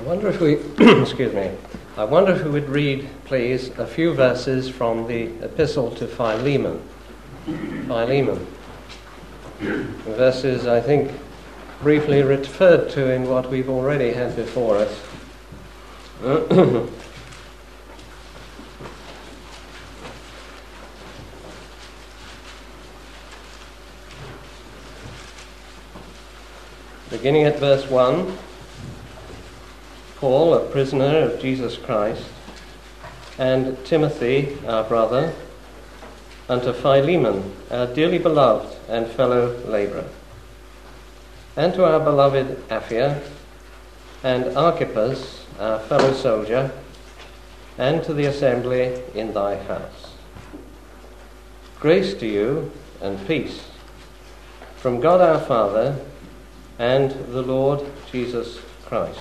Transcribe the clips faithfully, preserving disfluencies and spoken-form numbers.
wonder if we, excuse me, I wonder if we would read, please, a few verses from the epistle to Philemon. Philemon. Verses, I think, briefly referred to in what we've already had before us. Beginning at verse one, Paul, a prisoner of Jesus Christ, and Timothy, our brother, unto Philemon, our dearly beloved and fellow labourer, and to our beloved Apphia, and Archippus, our fellow soldier, and to the assembly in thy house. Grace to you and peace from God our Father and the Lord Jesus Christ.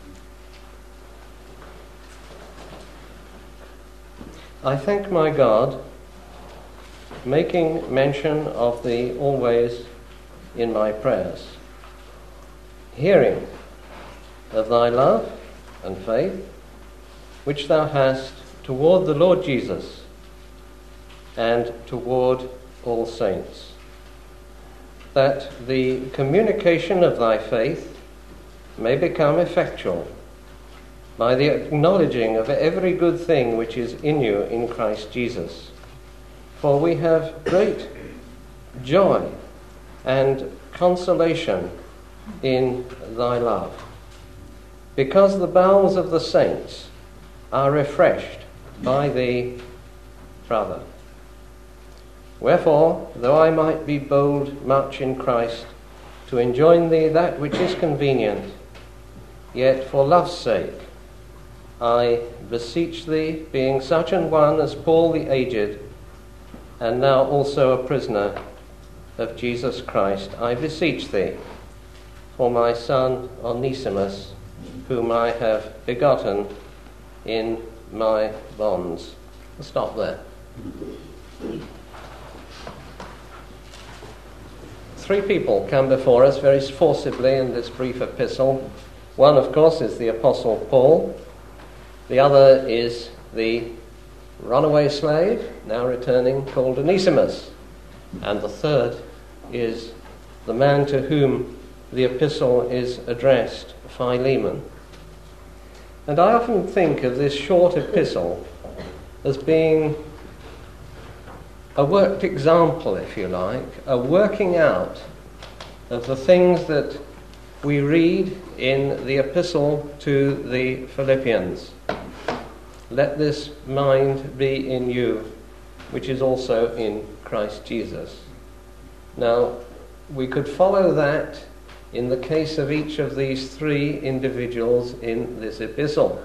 I thank my God, making mention of thee always in my prayers, hearing of thy love and faith, which thou hast toward the Lord Jesus and toward all saints, that the communication of thy faith may become effectual by the acknowledging of every good thing which is in you in Christ Jesus. For we have great joy and consolation in thy love, because the bowels of the saints are refreshed by thee, brother. Wherefore, though I might be bold much in Christ to enjoin thee that which is convenient, yet for love's sake I beseech thee, being such an one as Paul the aged, and now also a prisoner of Jesus Christ, I beseech thee for my son Onesimus, whom I have begotten in my bonds. I'll stop there. Three people come before us very forcibly in this brief epistle. One, of course, is the Apostle Paul. The other is the runaway slave, now returning, called Onesimus. And the third is the man to whom the epistle is addressed, Philemon. And I often think of this short epistle as being a worked example, if you like, a working out of the things that we read in the epistle to the Philippians. Let this mind be in you, which is also in Christ Jesus. Now, we could follow that in the case of each of these three individuals in this epistle.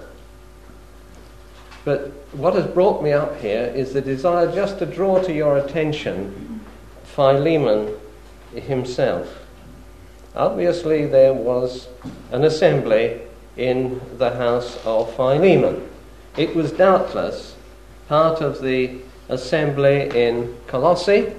But what has brought me up here is the desire just to draw to your attention Philemon himself. Obviously, there was an assembly in the house of Philemon. It was doubtless part of the assembly in Colossae.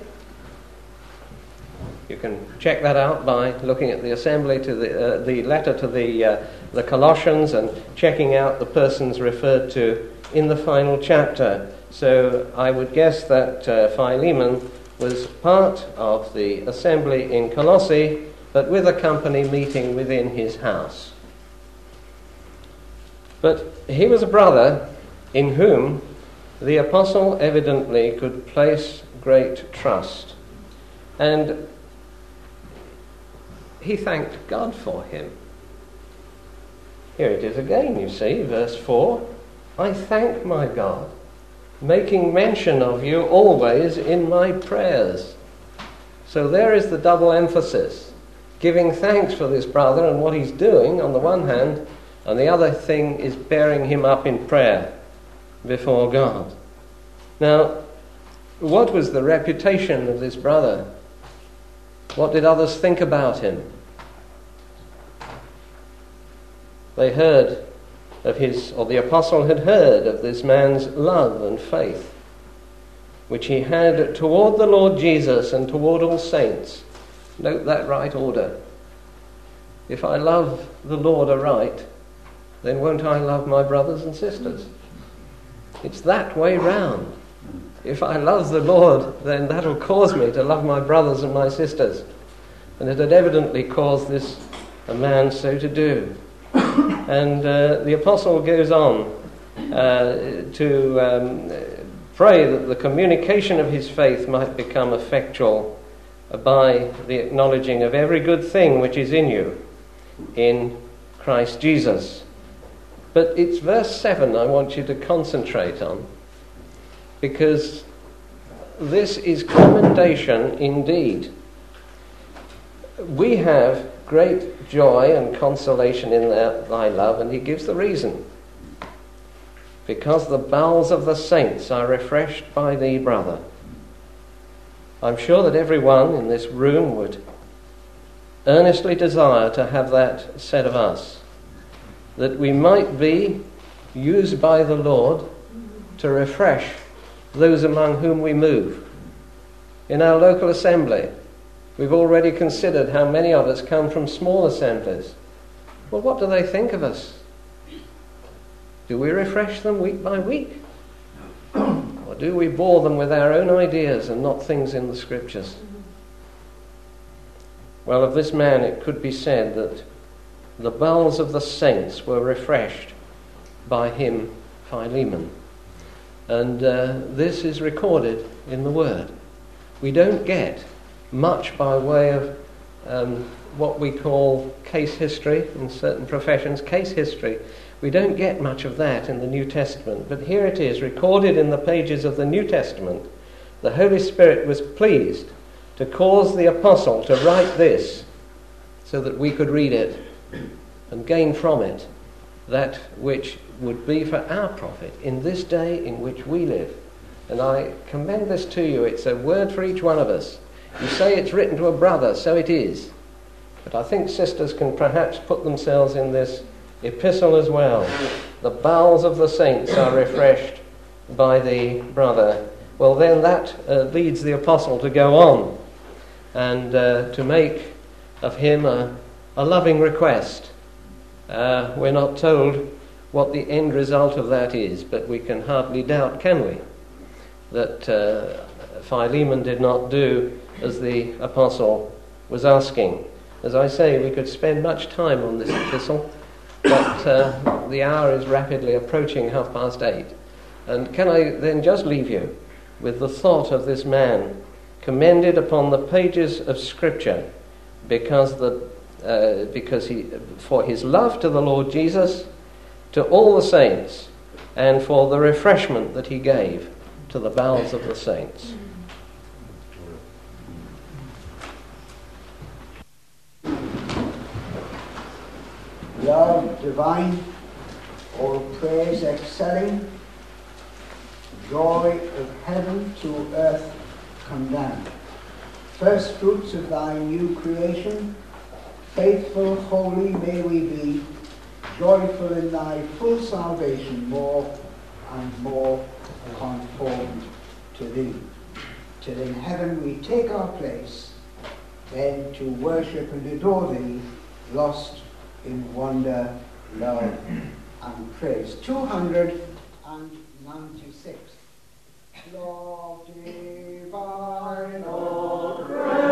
You can check that out by looking at the assembly to the uh, the letter to the uh, the Colossians and checking out the persons referred to in the final chapter. So I would guess that uh, Philemon was part of the assembly in Colossae, but with a company meeting within his house. But he was a brother in whom the apostle evidently could place great trust. And he thanked God for him. Here it is again, you see, verse four. I thank my God, making mention of you always in my prayers. So there is the double emphasis. Giving thanks for this brother and what he's doing on the one hand, and the other thing is bearing him up in prayer before God. Now, what was the reputation of this brother? What did others think about him? They heard of his, or the apostle had heard of this man's love and faith, which he had toward the Lord Jesus and toward all saints. Note that right order. If I love the Lord aright, then won't I love my brothers and sisters? It's that way round. If I love the Lord, then that'll cause me to love my brothers and my sisters. And it had evidently caused this a man so to do. And uh, the apostle goes on uh, to um, pray that the communication of his faith might become effectual by the acknowledging of every good thing which is in you in Christ Jesus. But it's verse seven I want you to concentrate on, because this is commendation indeed. We have great joy and consolation in thy love, and he gives the reason. Because the bowels of the saints are refreshed by thee, brother. I'm sure that everyone in this room would earnestly desire to have that said of us, that we might be used by the Lord to refresh those among whom we move. In our local assembly, we've already considered how many of us come from small assemblies. Well, what do they think of us? Do we refresh them week by week? Or do we bore them with our own ideas and not things in the Scriptures? Well, of this man it could be said that the bowels of the saints were refreshed by him, Philemon. And uh, this is recorded in the Word. We don't get much by way of um, what we call case history in certain professions, case history. We don't get much of that in the New Testament, but here it is, recorded in the pages of the New Testament. The Holy Spirit was pleased to cause the apostle to write this so that we could read it and gain from it that which would be for our profit in this day in which we live. And I commend this to you. It's a word for each one of us. You say it's written to a brother, so it is. But I think sisters can perhaps put themselves in this epistle as well. The bowels of the saints are refreshed by the brother. Well, then that uh, leads the apostle to go on and uh, to make of him a, a loving request. Uh, we're not told what the end result of that is, but we can hardly doubt, can we, that uh, Philemon did not do as the apostle was asking. As I say, we could spend much time on this epistle, but uh, the hour is rapidly approaching half past eight. And can I then just leave you with the thought of this man commended upon the pages of Scripture because the uh, because he for his love to the Lord Jesus, to all the saints, and for the refreshment that he gave to the bowels of the saints. Love divine, all praise excelling, joy of heaven to earth come down. First fruits of thy new creation, faithful, holy may we be, joyful in thy full salvation, more and more conformed to thee. Till in heaven we take our place, then to worship and adore thee, lost in wonder, love, and praise. two hundred ninety-six. Love divine, all praise.